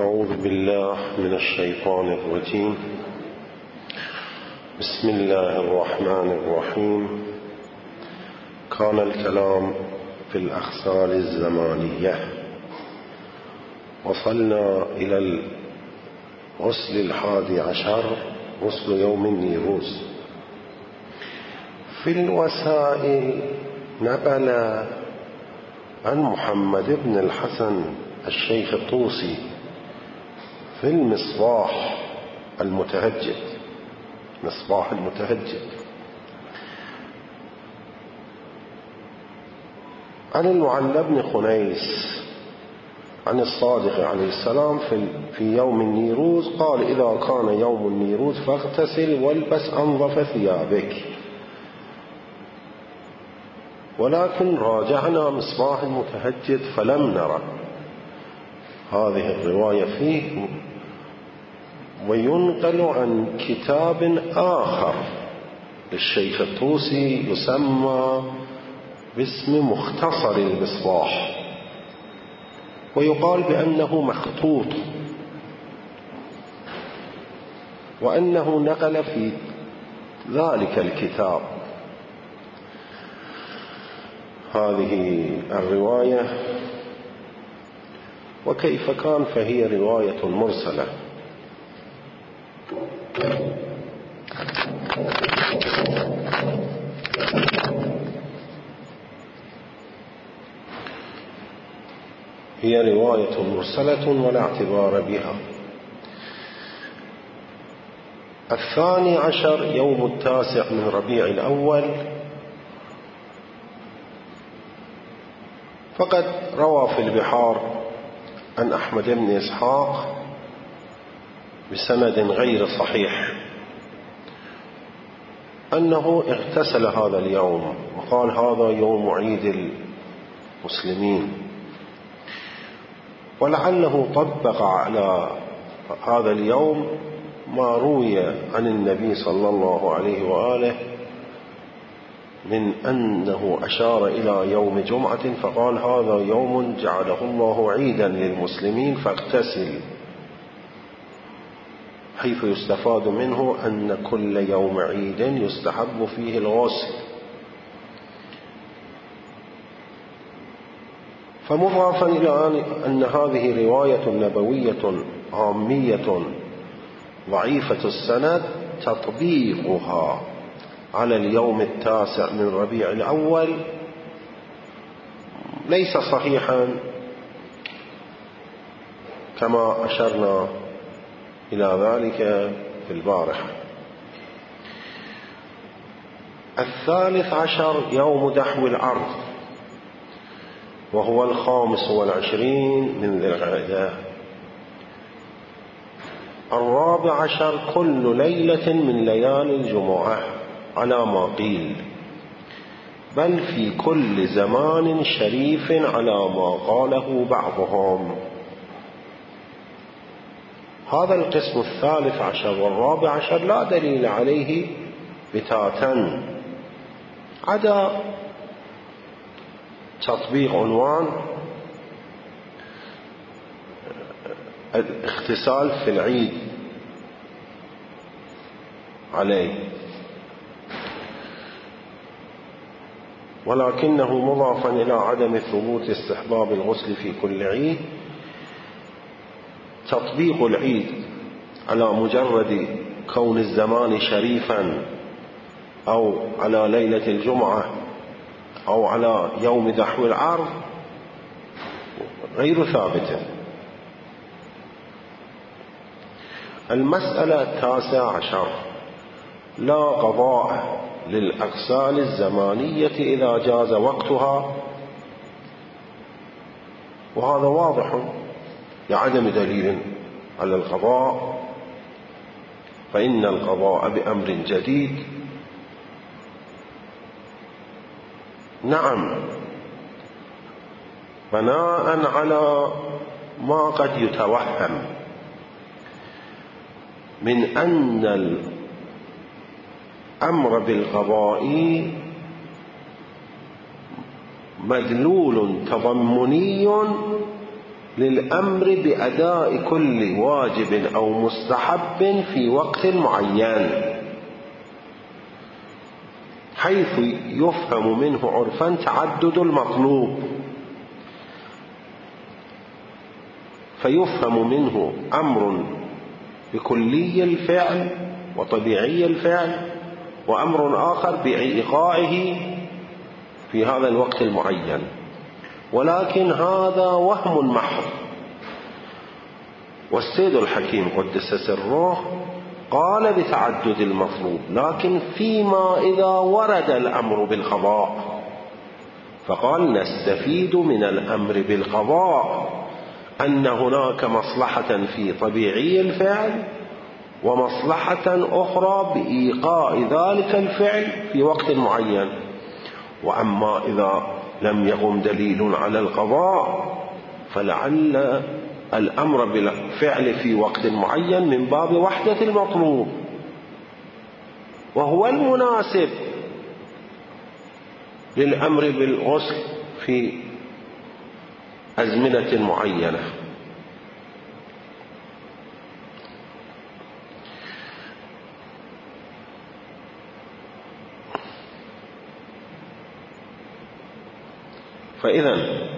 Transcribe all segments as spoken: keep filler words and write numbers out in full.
أعوذ بالله من الشيطان الرجيم. بسم الله الرحمن الرحيم. كان الكلام في الأغسال الزمانية. وصلنا إلى الغسل الحادي عشر، غسل يوم النيروز. في الوسائل نقل عن محمد بن الحسن الشيخ الطوسي في المصباح المتهجد، مصباح المتهجد، عن المعلى بن خنيس عن الصادق عليه السلام في, في يوم النيروز قال: إذا كان يوم النيروز فاغتسل والبس أنظف ثيابك. ولكن راجعنا مصباح المتهجد فلم نرى هذه الرواية فيه، وينقل عن كتاب آخر للشيخ الطوسي يسمى باسم مختصر المصباح، ويقال بأنه مخطوط، وأنه نقل في ذلك الكتاب هذه الرواية. وكيف كان فهي رواية مرسلة. هي رواية مرسلة ولا اعتبار بها. الثاني عشر يوم التاسع من ربيع الأول. فقد روى في البحار عن أحمد بن إسحاق بسند غير صحيح أنه اغتسل هذا اليوم، وقال: هذا يوم عيد المسلمين. ولعله طبق على هذا اليوم ما روي عن النبي صلى الله عليه وآله من أنه أشار إلى يوم جمعة فقال: هذا يوم جعله الله عيدا للمسلمين فاغتسل، حيث يستفاد منه أن كل يوم عيد يستحب فيه الغسل. فمضافا إلى أن هذه رواية نبوية عامية ضعيفة السند، تطبيقها على اليوم التاسع من ربيع الأول ليس صحيحا كما أشرنا إلى ذلك في البارحة. الثالث عشر يوم دحو العرض، وهو الخامس والعشرين من ذي القعدة. الرابع عشر كل ليلة من ليالي الجمعة على ما قيل، بل في كل زمان شريف على ما قاله بعضهم. هذا القسم الثالث عشر والرابع عشر لا دليل عليه بتاتا، عدا تطبيق عنوان الاغتسال في العيد عليه، ولكنه مضافا إلى عدم ثبوت استحباب الغسل في كل عيد. تطبيق العيد على مجرد كون الزمان شريفا، أو على ليلة الجمعة، أو على يوم دحو العرض غير ثابت. المسألة التاسعة عشر لا قضاء للأغسال الزمانية إذا جاز وقتها، وهذا واضح لعدم دليل على القضاء، فإن القضاء بأمر جديد. نعم، بناء على ما قد يتوهم من أن الأمر بالقضاء مدلول تضمني للأمر بأداء كل واجب أو مستحب في وقت معين، حيث يفهم منه عرفا تعدد المطلوب، فيفهم منه أمر بكلي الفعل وطبيعي الفعل، وأمر آخر بإيقاعه في هذا الوقت المعين. ولكن هذا وهم محض، والسيد الحكيم قدس سره قال بتعدد المطلوب، لكن فيما إذا ورد الأمر بالقضاء فقال نستفيد من الأمر بالقضاء أن هناك مصلحة في طبيعي الفعل ومصلحة أخرى بإيقاع ذلك الفعل في وقت معين. وأما إذا لم يقم دليل على القضاء فلعل الأمر بالفعل في وقت معين من باب وحدة المطلوب، وهو المناسب للأمر بالغسل في أزمنة معينة. فإذا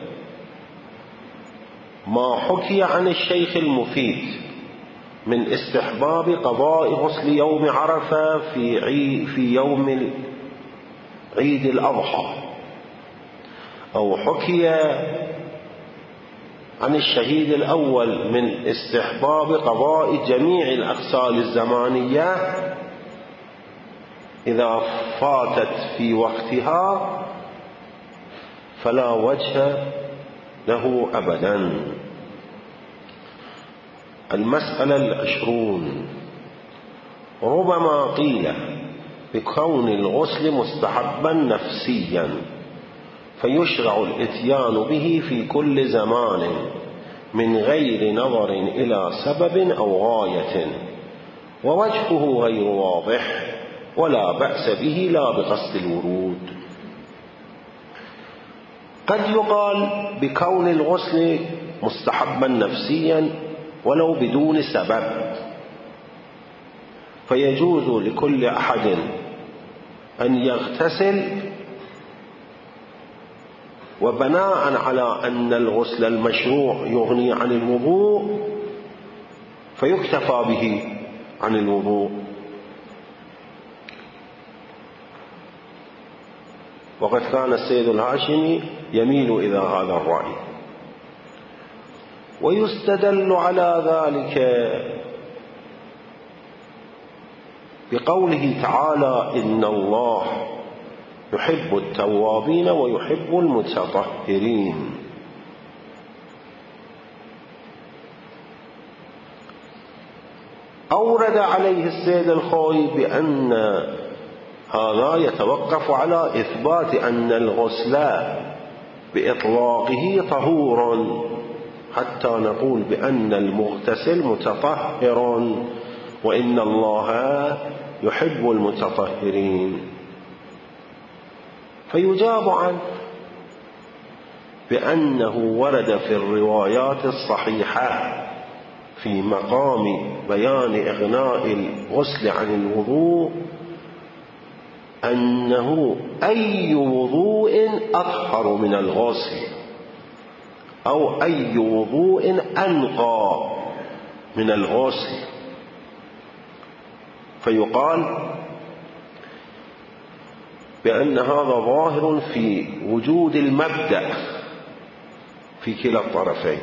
ما حكي عن الشيخ المفيد من استحباب قضاء غسل يوم عرفة في عي في يوم عيد الأضحى، أو حكي عن الشهيد الأول من استحباب قضاء جميع الأغسال الزمانية إذا فاتت في وقتها، فلا وجه له أبدا. المسألة العشرون: ربما قيل بكون الغسل مستحبا نفسيا فيشرع الاتيان به في كل زمان من غير نظر إلى سبب أو غاية، ووجهه غير واضح ولا بأس به لا بقصد الورود. قد يقال بكون الغسل مستحبا نفسيا ولو بدون سبب، فيجوز لكل أحد أن يغتسل، وبناء على أن الغسل المشروع يغني عن الوضوء فيكتفى به عن الوضوء. وقد كان السيد الهاشمي يميل إلى هذا الرأي. ويستدل على ذلك بقوله تعالى: إن الله يحب التوابين ويحب المتطهرين. أورد عليه السيد الخوي بأن هذا يتوقف على إثبات أن الغسل بإطلاقه طهور حتى نقول بأن المغتسل متطهر، وإن الله يحب المتطهرين. فيجاب عنه بأنه ورد في الروايات الصحيحة في مقام بيان إغناء الغسل عن الوضوء أنه أي وضوء أطهر من الغسل، أو أي وضوء أنقى من الغسل. فيقال بأن هذا ظاهر في وجود المبدأ في كلا الطرفين،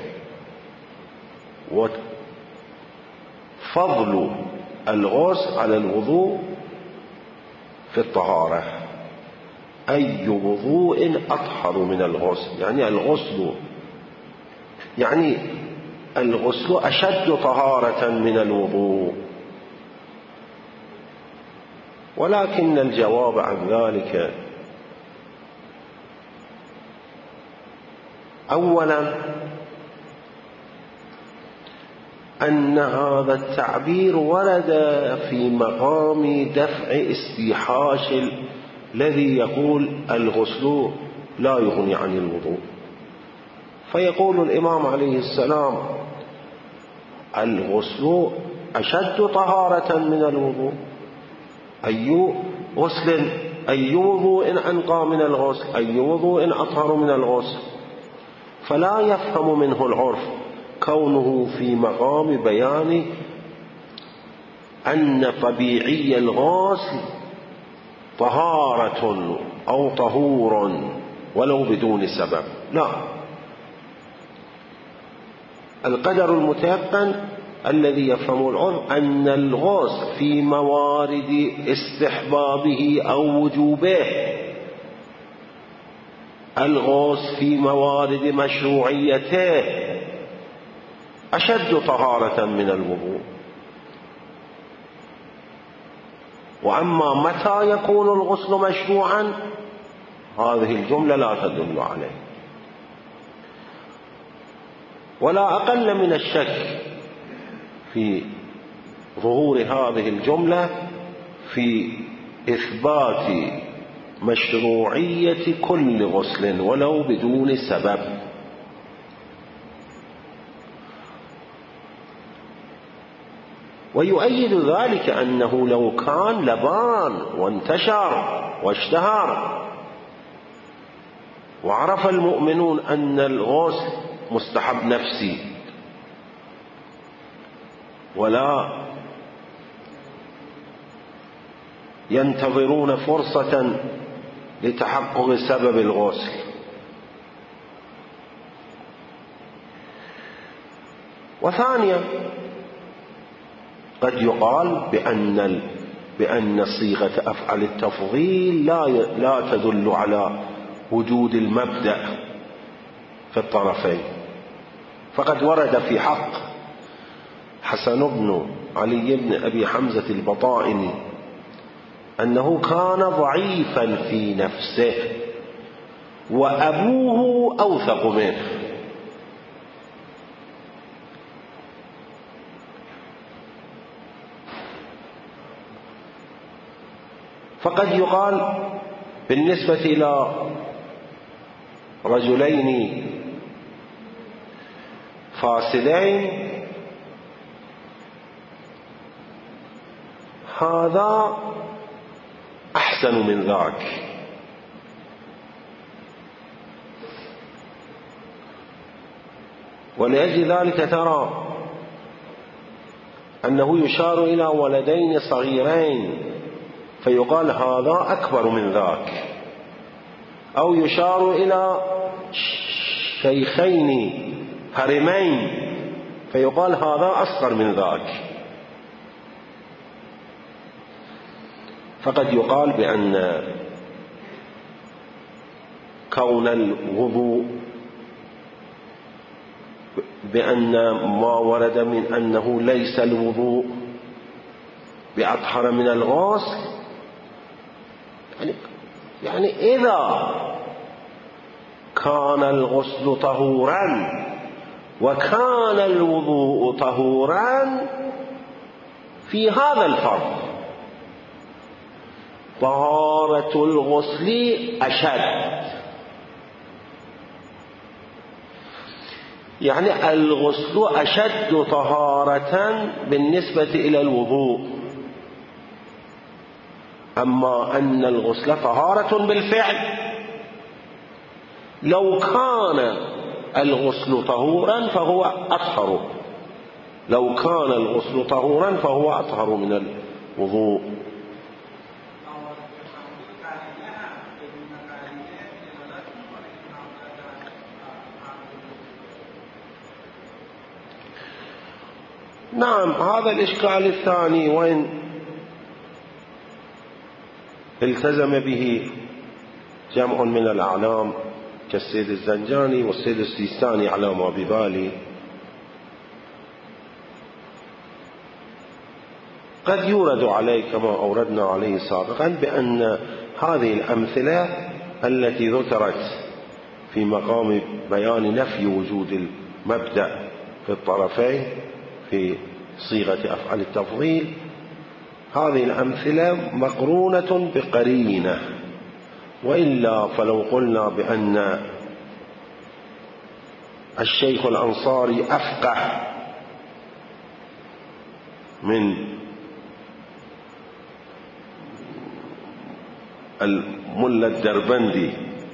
وفضل الغسل على الوضوء في الطهارة. أي وضوء أطهر من الغسل، يعني الغسل يعني الغسل أشد طهارة من الوضوء. ولكن الجواب عن ذلك أولا أن هذا التعبير ورد في مقام دفع استيحاش الذي يقول الغسل لا يغني عن الوضوء، فيقول الإمام عليه السلام: الغسل أشد طهارة من الوضوء. أي غسل أي وضوء أنقى من الغسل، أي وضوء أطهر من الغسل. فلا يفهم منه العرف كونه في مقام بيان أن طبيعي الغسل طهارة أو طهور ولو بدون سبب. لا، القدر المتيقن الذي يفهم العرف أن الغسل في موارد استحبابه أو وجوبه، الغسل في موارد مشروعيته أشد طهارة من الوضوء. وأما متى يكون الغسل مشروعا، هذه الجملة لا تدل عليه. ولا أقل من الشك في ظهور هذه الجملة في إثبات مشروعية كل غسل ولو بدون سبب. ويؤيد ذلك أنه لو كان لبان وانتشر واشتهر وعرف المؤمنون أن الغسل مستحب نفسي ولا ينتظرون فرصة لتحقق سبب الغسل، وثانيا قد يقال بأن بأن صيغة أفعل التفضيل لا لا تدل على وجود المبدأ في الطرفين. فقد ورد في حق حسن بن علي بن أبي حمزة البطائني أنه كان ضعيفا في نفسه وأبوه أوثق منه. فقد يقال بالنسبة إلى رجلين فاسدين: هذا أحسن من ذاك. ولأجل ذلك ترى أنه يشار إلى ولدين صغيرين فيقال هذا أكبر من ذاك، أو يشار إلى شيخين هرمين فيقال هذا أصغر من ذاك. فقد يقال بأن كون الوضوء بأن ما ورد من أنه ليس الوضوء بأطهر من الغسل، يعني, يعني إذا كان الغسل طهورا وكان الوضوء طهورا في هذا الفرق طهارة الغسل أشد، يعني الغسل أشد طهارة بالنسبة إلى الوضوء. أما أن الغسل طهارة بالفعل، لو كان الغسل طهورا فهو أطهر، لو كان الغسل طهورا فهو أطهر من الوضوء. نعم، هذا الإشكال الثاني وإن التزم به جمع من الأعلام كالسيد الزنجاني والسيد السيستاني على ما ببالي، قد يورد عليه كما أوردنا عليه سابقا بأن هذه الأمثلة التي ذكرت في مقام بيان نفي وجود المبدأ في الطرفين في صيغة أفعال التفضيل، هذه الأمثلة مقرونة الشيخ الأنصاري أفقه من الملا الدربندي،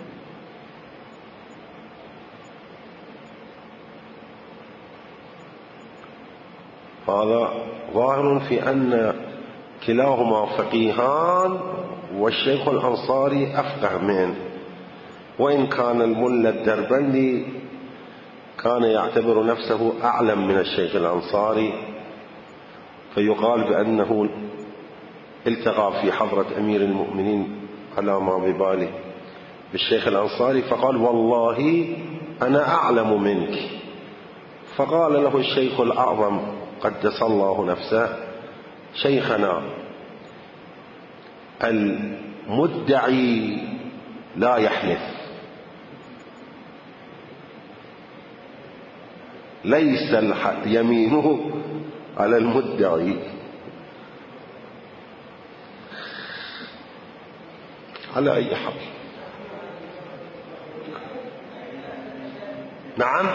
هذا ظاهر في أن كلاهما فقيهان، والشيخ الأنصاري أفقه منه، وإن كان الملا الدربندي كان يعتبر نفسه أعلم من الشيخ الأنصاري، فيقال بأنه التقى في حضرة أمير المؤمنين على ما بباله بالشيخ الأنصاري فقال: والله أنا أعلم منك. فقال له الشيخ الأعظم قدس الله نفسه: شيخنا، المدعي لا يحلف، ليس يمينه على المدعي. على أي حال، نعم،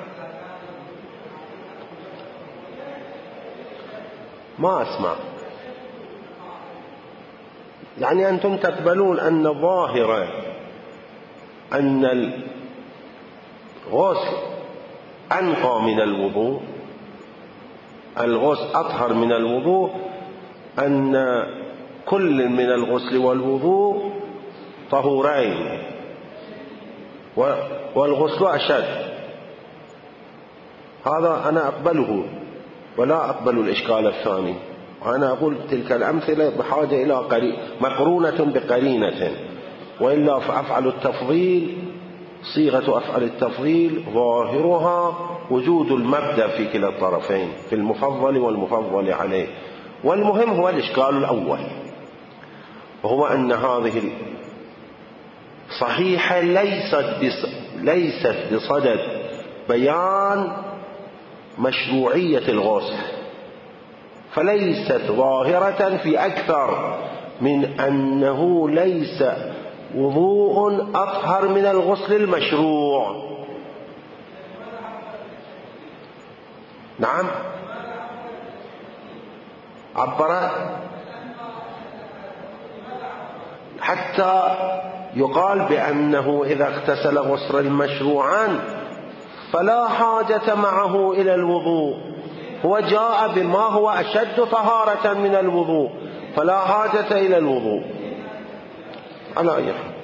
ما أسمع. يعني أنتم تقبلون أن ظاهرة أن الغسل أنقى من الوضوء، الغسل أطهر من الوضوء، أن كل من الغسل والوضوء طهورين والغسل أشد، هذا أنا أقبله ولا أقبل الإشكال الثاني. وأنا أقول تلك الأمثلة بحاجة إلى قري... مقرونة بقرينة، وإلا فأفعل التفضيل، صيغة أفعل التفضيل ظاهرها وجود المبدأ في كلا الطرفين، في المفضل والمفضل عليه. والمهم هو الإشكال الأول، وهو أن هذه الصحيحة ليست ليست بصدد بيان مشروعية الغسل، فليست ظاهرة في أكثر من أنه ليس وضوء أطهر من الغسل المشروع. نعم، عبر حتى يقال بأنه إذا اغتسل غسلا مشروعا فلا حاجة معه إلى الوضوء، هو جاء بما هو أشد طهارة من الوضوء، فلا حاجة إلى الوضوء. على أي حال،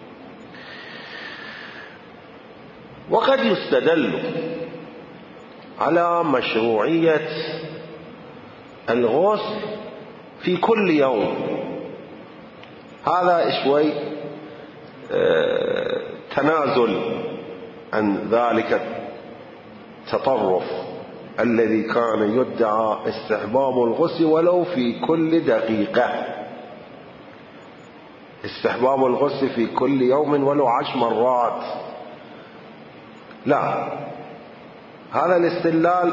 وقد يستدل على مشروعية الغسل في كل يوم، هذا شوي تنازل عن ذلك التطرف الذي كان يدعى استحباب الغسل ولو في كل دقيقة، استحباب الغسل في كل يوم ولو عشر مرات. لا، هذا الاستدلال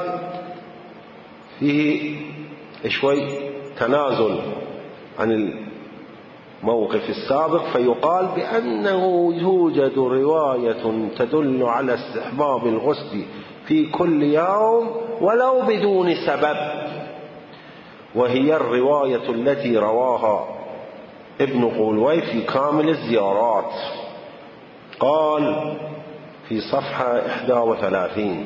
فيه شوي تنازل عن الموقف السابق، فيقال بأنه يوجد رواية تدل على استحباب الغسل في كل يوم ولو بدون سبب، وهي الرواية التي رواها ابن قولوي في كامل الزيارات، قال في صفحة إحدى وثلاثين: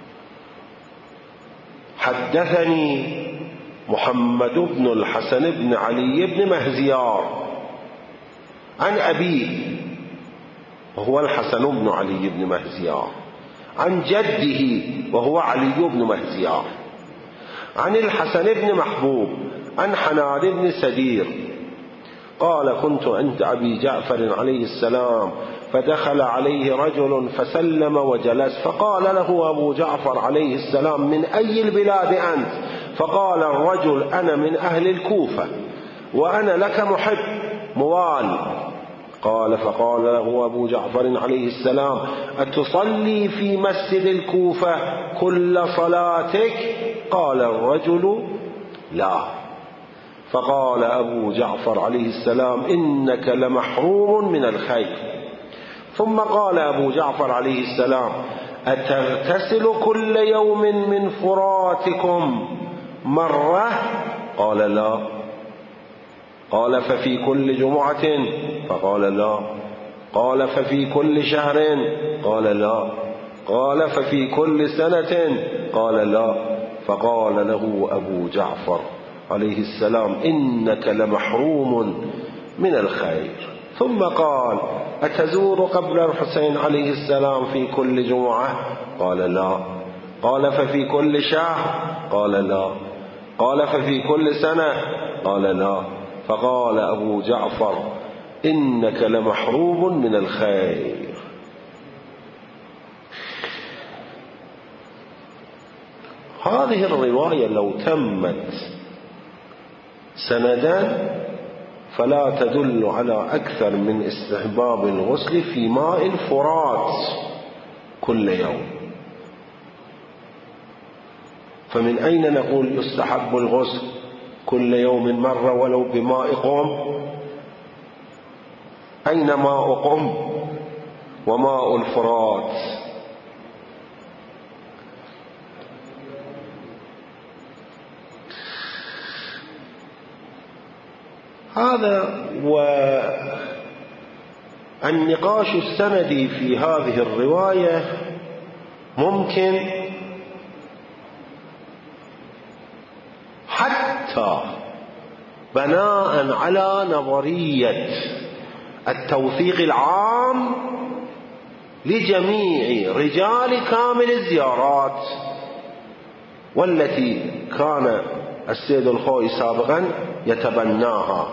حدثني محمد بن الحسن بن علي بن مهزيار عن أبيه، وهو الحسن بن علي بن مهزيار، عن جده وهو علي بن مهزيار، عن الحسن بن محبوب عن حناد بن سدير قال: كنت عند أبي جعفر عليه السلام فدخل عليه رجل فسلم وجلس، فقال له أبو جعفر عليه السلام: من أي البلاد أنت؟ فقال الرجل: أنا من أهل الكوفة وأنا لك محب موال. قال فقال له أبو جعفر عليه السلام: أتصلي في مسجد الكوفة كل صلاتك؟ قال الرجل: لا. فقال أبو جعفر عليه السلام: إنك لمحروم من الخير. ثم قال أبو جعفر عليه السلام: أتغتسل كل يوم من فراتكم مرة؟ قال لا. قال ففي كل جمعة؟ فقال لا. قال ففي كل شهر؟ قال لا. قال ففي كل سنة؟ قال لا. فقال له أبو جعفر عليه السلام إنك لمحروم من الخير. ثم قال أتزور قبر الحسين عليه السلام في كل جمعة؟ قال لا. قال ففي كل شهر؟ قال لا. قال ففي كل سنة؟ قال لا. فقال أبو جعفر إنك لمحروم من الخير. هذه الرواية لو تمت سندا فلا تدل على أكثر من استحباب الغسل في ماء الفرات كل يوم. فمن أين نقول يستحب الغسل كل يوم مرة ولو بماء قم؟ أين ماء قم وماء الفرات؟ هذا والنقاش السندي في هذه الرواية ممكن حتى بناء على نظرية التوثيق العام لجميع رجال كامل الزيارات، والتي كان السيد الخوئي سابقا يتبناها.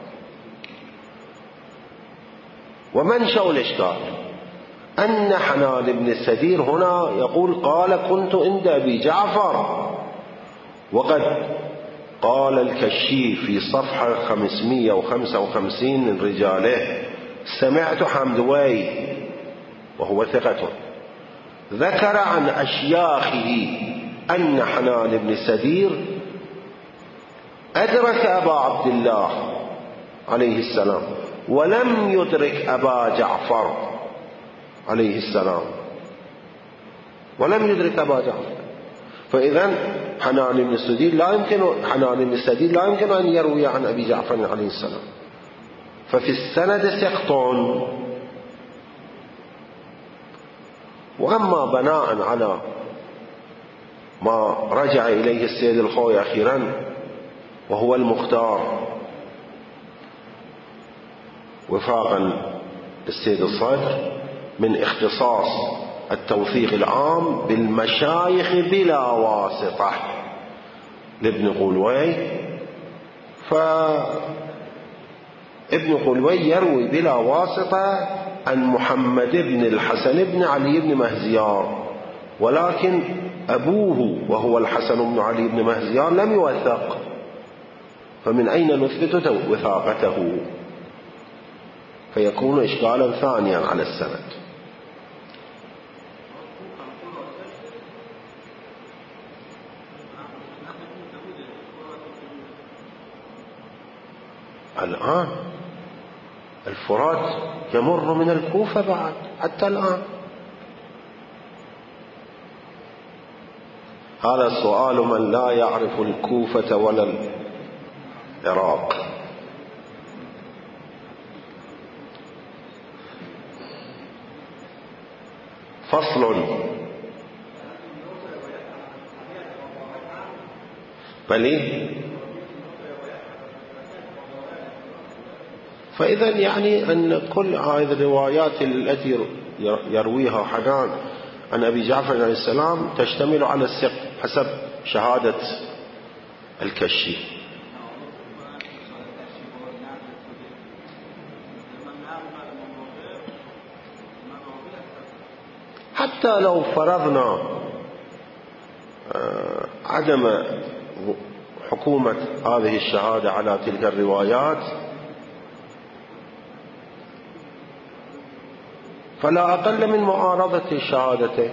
ومنشأ الإشكال أن حنان بن السدير هنا يقول قال كنت عند أبي جعفر، وقد قال الكشي في صفحة خمسمائة وخمسة وخمسين من رجاله سمعت حمدوي وهو ثقة ذكر عن أشياخه أن حنان بن السدير أدرك أبا عبد الله عليه السلام ولم يدرك أبا جعفر عليه السلام، ولم يدرك أبا جعفر. فإذا حنان بن السدير لا يمكن حنان بن السدير لا يمكن أن يروي عن أبي جعفر عليه السلام، ففي السند سقط. وأما بناء على ما رجع إليه السيد الخوئي أخيرا وهو المختار وفاقا السيد الصدر من اختصاص التوثيق العام بالمشايخ بلا واسطة لابن قولوي، فابن قولوي يروي بلا واسطة عن محمد بن الحسن بن علي بن مهزيار، ولكن أبوه وهو الحسن بن علي بن مهزيار لم يوثق، فمن أين نثبت وثاقته؟ فيكون إشكالا ثانيا على السند. الآن الفرات يمر من الكوفة بعد حتى الآن. هذا السؤال من لا يعرف الكوفة ولا العراق. فصل. بلي فإذا يعني أن كل هذه الروايات التي يرويها حنان عن أبي جعفر عليه السلام تشتمل على الثقة حسب شهادة الكشي. حتى لو فرضنا عدم حكومة هذه الشهادة على تلك الروايات فلا أقل من معارضة الشهادتين.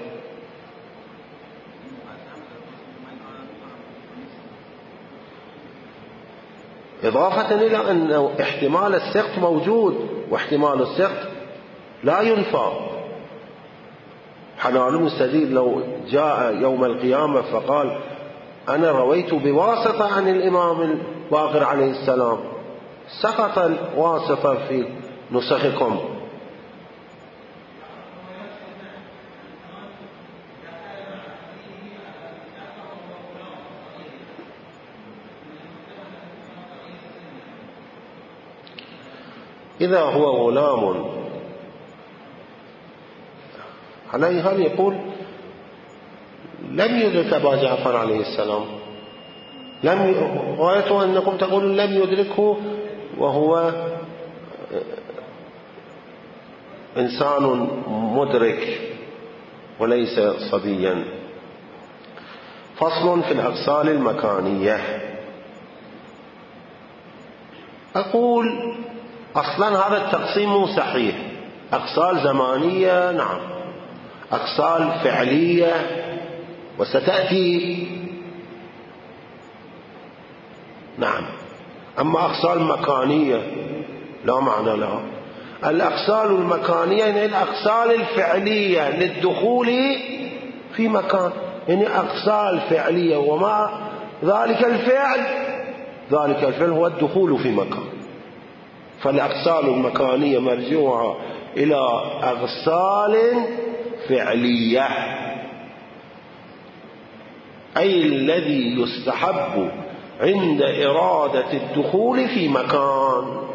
إضافة إلى أن احتمال السقط موجود، واحتمال السقط لا ينفى حنان بن سديد لو جاء يوم القيامة فقال أنا رويت بواسطة عن الإمام الباقر عليه السلام، سقط الواسطة في نسخكم. إذا هو غلام عليه هل يقول لم يدرك أبا جعفر عليه السلام، لم غايته أنكم تقولون لم يدركه وهو إنسان مدرك وليس صبيا. فصل في الأغسال المكانية. أقول أصلا هذا التقسيم مو صحيح. أغسال زمانية نعم، أغسال فعلية وستأتي نعم، أما أغسال مكانية لا معنى لها. الأغسال المكانية يعني الأغسال الفعلية للدخول في مكان، يعني أغسال فعلية وما ذلك الفعل، ذلك الفعل هو الدخول في مكان. فالأغسال المكانية مرجوعة إلى أغسال فعلية، أي الذي يستحب عند إرادة الدخول في مكان،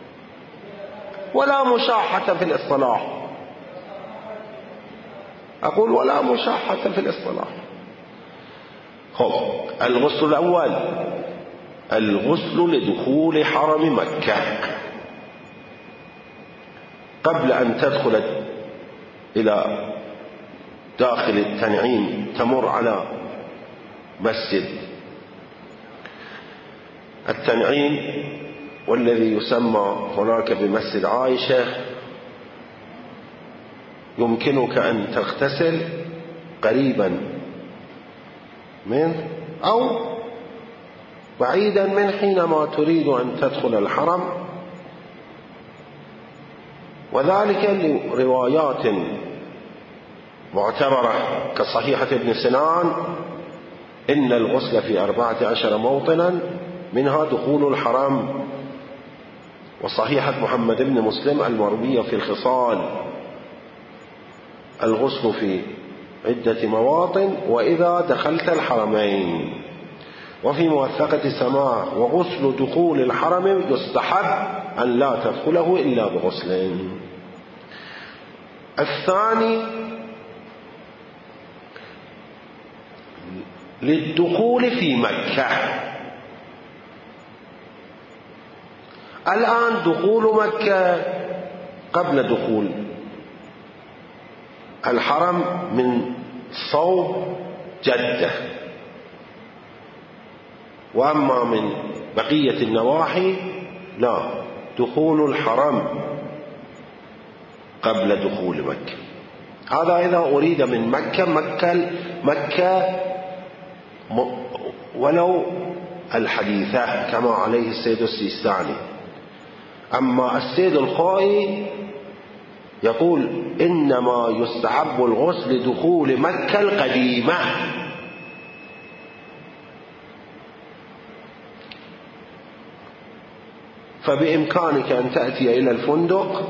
ولا مشاحة في الاصطلاح. أقول ولا مشاحة في الاصطلاح. خب الغسل الأول الغسل لدخول حرم مكة. قبل أن تدخل إلى داخل التنعيم تمر على مسجد التنعيم والذي يسمى هناك بمسجد عائشة. يمكنك أن تغتسل قريبا منه أو بعيدا منه حينما تريد أن تدخل الحرم، وذلك لروايات معتبرة كصحيحة ابن سنان إن الغسل في أربعة عشر موطنا منها دخول الحرم، وصحيحة محمد بن مسلم المروية في الخصال الغسل في عدة مواطن وإذا دخلت الحرمين. وفي موثقة سماع وغسل دخول الحرم يستحب أن لا تدخله إلا بغسل. الثاني للدخول في مكة. الآن دخول مكة قبل دخول الحرم من صوب جدة، وأما من بقية النواحي لا، دخول الحرم قبل دخول مكة. هذا إذا أريد من مكة مكة مكة ولو الحديثة كما عليه السيد السيستاني. أما السيد الخوئي يقول إنما يستحب الغسل لدخول مكة القديمة. فبإمكانك أن تأتي إلى الفندق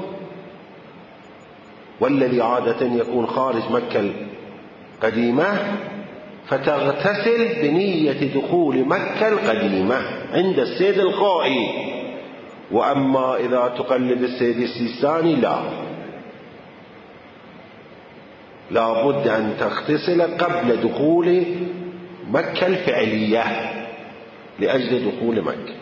والذي عادة يكون خارج مكة القديمة فتغتسل بنية دخول مكة القديمة عند السيد الخوئي. وأما إذا تقلد السيد السيستاني لا، لا بد أن تغتسل قبل دخول مكة الفعلية لأجل دخول مكة.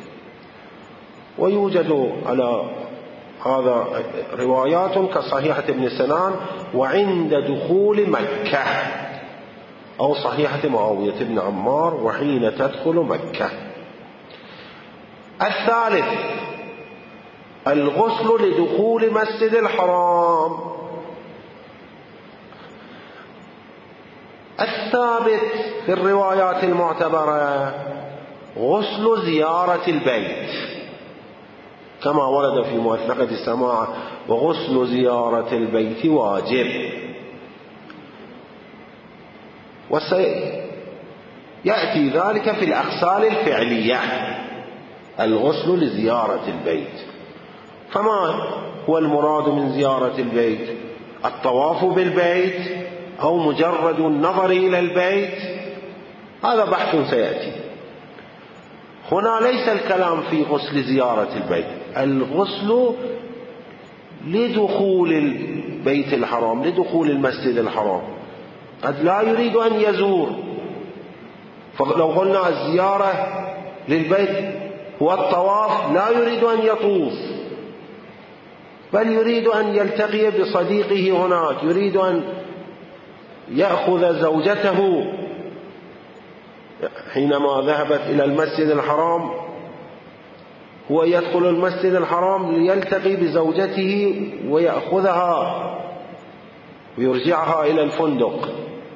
ويوجد على هذا روايات كصحيحة ابن سنان وعند دخول مكة، أو صحيحة معاوية بن عمار وحين تدخل مكة. الثالث الغسل لدخول مسجد الحرام. الثابت في الروايات المعتبرة غسل زيارة البيت كما ورد في موثقة السماع وغسل زيارة البيت واجب. وسيأتي ذلك في الأغسال الفعلية، الغسل لزيارة البيت. فما هو المراد من زيارة البيت؟ الطواف بالبيت أو مجرد النظر إلى البيت؟ هذا بحث سيأتي. هنا ليس الكلام في غسل زيارة البيت، الغسل لدخول البيت الحرام، لدخول المسجد الحرام. قد لا يريد أن يزور، فلو قلنا الزيارة للبيت هو الطواف، لا يريد أن يطوف، بل يريد أن يلتقي بصديقه هناك، يريد أن يأخذ زوجته حينما ذهبت إلى المسجد الحرام، هو يدخل المسجد الحرام ليلتقي بزوجته ويأخذها ويرجعها إلى الفندق.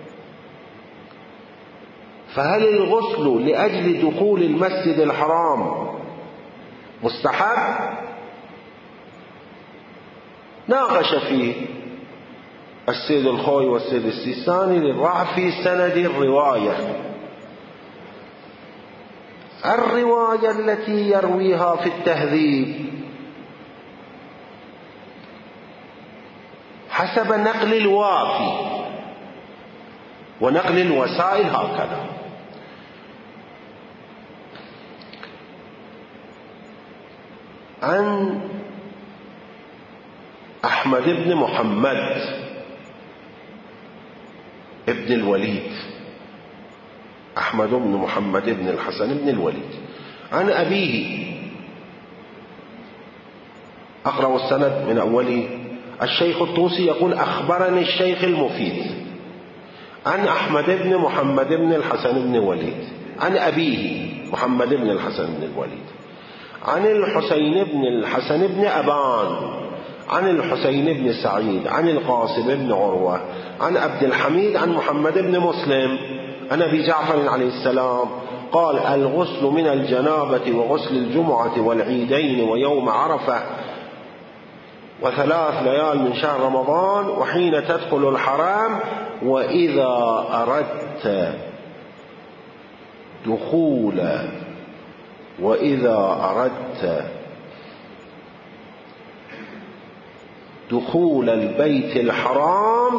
فهل الغسل لأجل دخول المسجد الحرام مستحب؟ ناقش فيه السيد الخوي والسيد السيستاني لضعف سند الرواية. الرواية التي يرويها في التهذيب حسب نقل الوافي ونقل الوسائل هكذا. عن أحمد بن محمد ابن الوليد، أحمد بن محمد بن الحسن بن الوليد، عن أبيه. أقرأ السند من أوله. الشيخ الطوسي يقول: أخبرني الشيخ المفيد عن أحمد بن محمد بن الحسن بن الوليد عن أبيه محمد بن الحسن بن الوليد عن الحسين بن الحسن بن أبان عن الحسين بن سعيد عن القاسم بن عروة عن عبد الحميد عن محمد بن مسلم عن أبي جعفر عليه السلام قال: الغسل من الجنابة وغسل الجمعة والعيدين ويوم عرفة وثلاث ليال من شهر رمضان وحين تدخل الحرام، وإذا أردت دخول وإذا أردت دخول البيت الحرام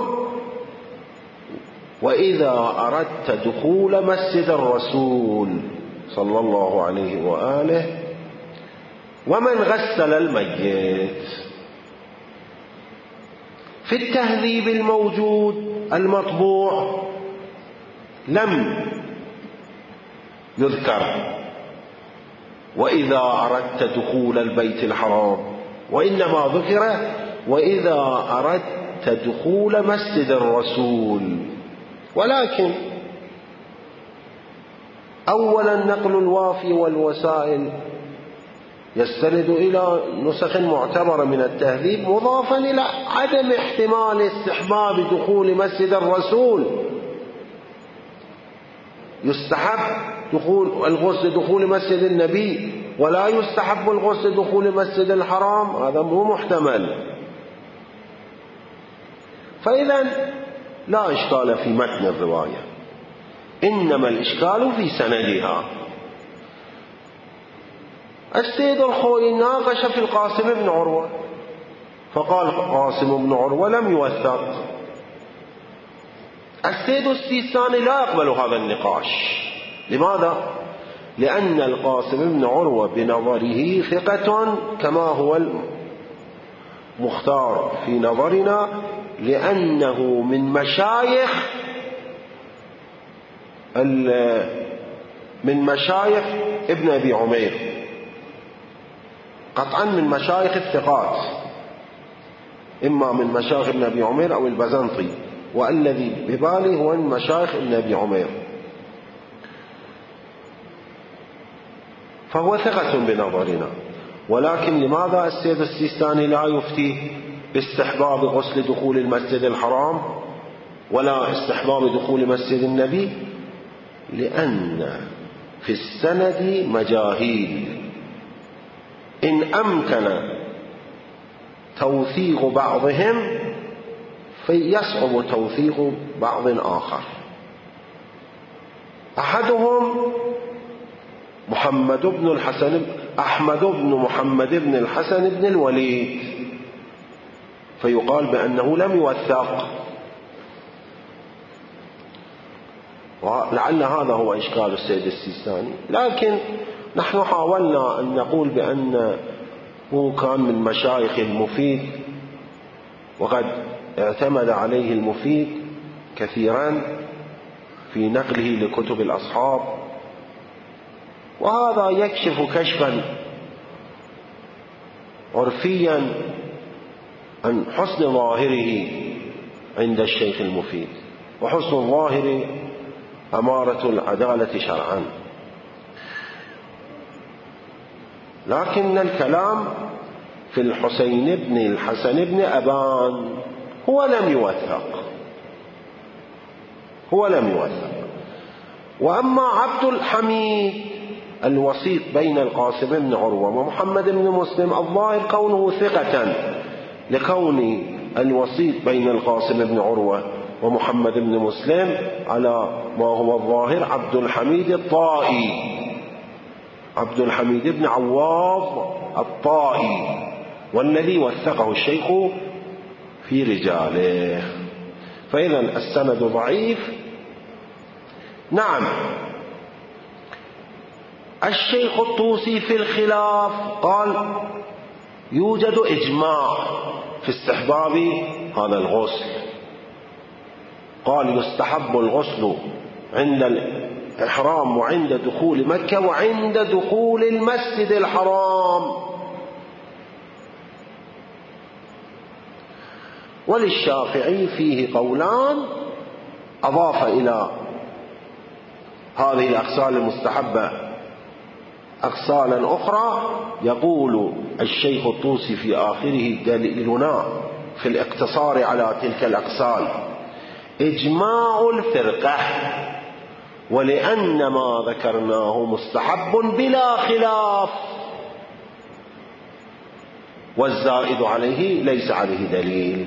وإذا أردت دخول مسجد الرسول صلى الله عليه وآله ومن غسل الميت. في التهذيب الموجود المطبوع لم يذكر وإذا أردت دخول البيت الحرام، وإنما ذكر وإذا أردت دخول مسجد الرسول. ولكن أولا نقل الوافي والوسائل يستند إلى نسخ معتبرة من التهذيب مضافا إلى عدم احتمال استحباب دخول مسجد الرسول. يستحب دخول الغسل دخول مسجد النبي ولا يستحب الغسل دخول مسجد الحرام، هذا مو محتمل. فإذا لا إشكال في متن الرواية، إنما الإشكال في سندها. السيد الخوي ناقش في القاسم بن عروة فقال القاسم بن عروة لم يوثق. السيد السيستاني لا يقبل هذا النقاش. لماذا؟ لأن القاسم بن عروة بنظره ثقة كما هو المختار في نظرنا، لأنه من مشايخ من مشايخ ابن أبي عمير، قطعا من مشايخ الثقات، إما من مشايخ ابن أبي عمير أو البزنطي، والذي ببالي هو من مشايخ ابن أبي عمير، فهو ثقة بنظرنا. ولكن لماذا السيد السيستاني لا يفتي باستحباب غسل دخول المسجد الحرام ولا استحباب دخول مسجد النبي؟ لأن في السند مجاهيل، إن أمكن توثيق بعضهم فيصعب توثيق بعض آخر. أحدهم محمد بن الحسن أحمد بن محمد بن الحسن بن الوليد، فيقال بأنه لم يوثق، ولعل هذا هو إشكال السيد السيستاني. لكن نحن حاولنا أن نقول بأنه كان من مشايخ المفيد، وقد اعتمد عليه المفيد كثيرا في نقله لكتب الأصحاب، وهذا يكشف كشفا عرفيا عن حسن ظاهره عند الشيخ المفيد، وحسن الظاهر أمارة العدالة شرعا. لكن الكلام في الحسين بن الحسن بن أبان هو لم يوثق هو لم يوثق وأما عبد الحميد الوسيط بين القاسم بن عروة ومحمد بن مسلم، الظاهر كونه ثقة لكون الوسيط بين القاسم بن عروة ومحمد بن مسلم على ما هو الظاهر عبد الحميد الطائي، عبد الحميد بن عواض الطائي، والذي وثقه الشيخ في رجاله. فإذا السند ضعيف. نعم، الشيخ الطوسي في الخلاف قال يوجد إجماع في استحباب هذا الغسل، قال يستحب الغسل عند الإحرام وعند دخول مكة وعند دخول المسجد الحرام. وللشافعي فيه قولان، أضاف إلى هذه الأغسال المستحبة أغسالا أخرى. يقول الشيخ الطوسي في آخره دليلنا في الاقتصار على تلك الأغسال إجماع الفرقة، ولأن ما ذكرناه مستحب بلا خلاف، والزائد عليه ليس عليه دليل.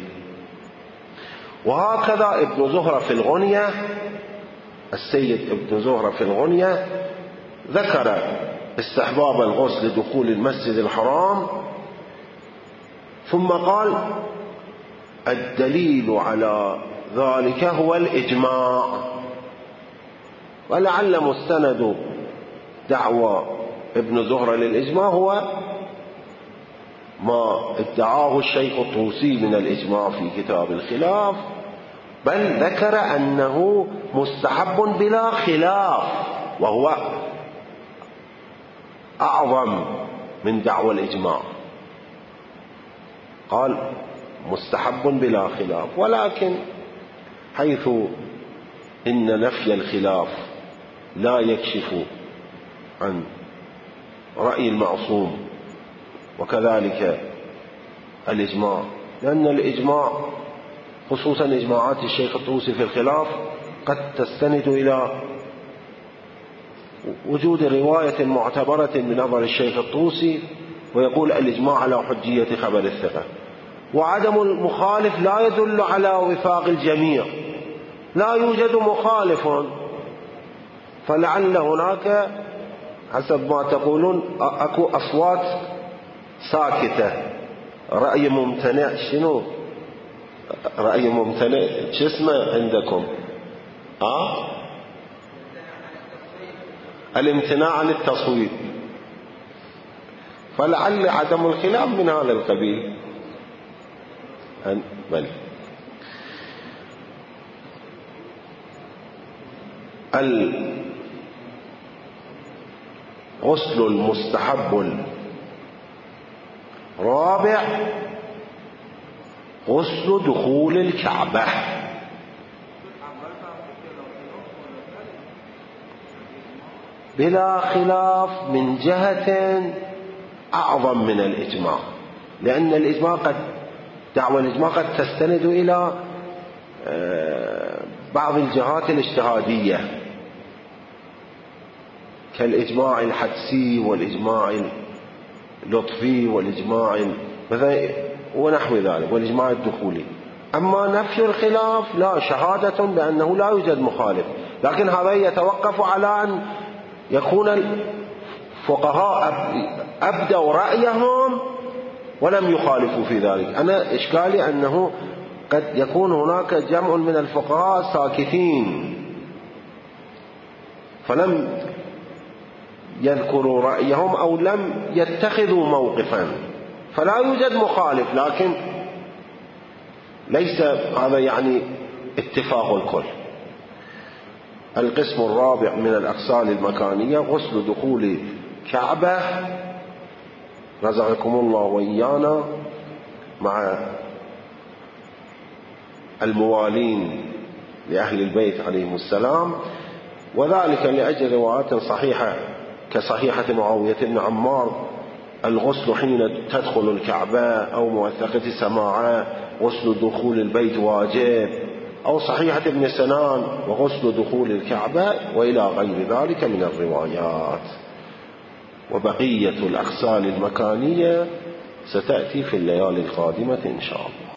وهكذا ابن زهرة في الغنية، السيد ابن زهرة في الغنية ذكر استحباب الغسل دخول المسجد الحرام، ثم قال الدليل على ذلك هو الإجماع. ولعل مستند دعوى ابن زهرة للإجماع هو ما ادعاه الشيخ الطوسي من الإجماع في كتاب الخلاف، بل ذكر أنه مستحب بلا خلاف، وهو أعظم من دعوى الإجماع. قال مستحب بلا خلاف، ولكن حيث إن نفي الخلاف لا يكشف عن رأي المعصوم، وكذلك الإجماع، لأن الإجماع خصوصا إجماعات الشيخ الطوسي في الخلاف قد تستند إلى وجود رواية معتبرة من نظر الشيخ الطوسي، ويقول الإجماع على حجية خبر الثقة، وعدم المخالف لا يدل على وفاق الجميع، لا يوجد مخالف، فلعل هناك حسب ما تقولون أكو أصوات ساكتة، رأي ممتنع. شنو رأي ممتنع؟ شو اسمه عندكم؟ آه؟ الامتناع عن التصويت. فلعل عدم الخلاف من هذا القبيل. بل الغسل المستحب الرابع غسل دخول الكعبة. بلا خلاف من جهة أعظم من الإجماع، لأن الإجماع قد دعوى الإجماع قد تستند إلى بعض الجهات الاجتهادية كالإجماع الحدسي والإجماع اللطفي والإجماع مثلا ونحو ذلك والإجماع الدخولي. أما نفي الخلاف لا، شهادة بأنه لا يوجد مخالف، لكن هذا يتوقف على أن يكون الفقهاء أبدوا رأيهم ولم يخالفوا في ذلك. أنا إشكالي أنه قد يكون هناك جمع من الفقهاء ساكتين فلم يذكروا رأيهم أو لم يتخذوا موقفا، فلا يوجد مخالف، لكن ليس هذا يعني اتفاق الكل. القسم الرابع من الأغسال المكانية غسل دخول كعبة، رزقكم الله وإيانا مع الموالين لأهل البيت عليهم السلام، وذلك لأجل روايات صحيحة كصحيحة معاوية بن عمار: الغسل حين تدخل الكعبة، أو موثقة سماعة: غسل دخول البيت واجب، أو صحيحة ابن سنان: وغسل دخول الكعبة، وإلى غير ذلك من الروايات. وبقية الأغسال المكانية ستأتي في الليالي القادمة إن شاء الله.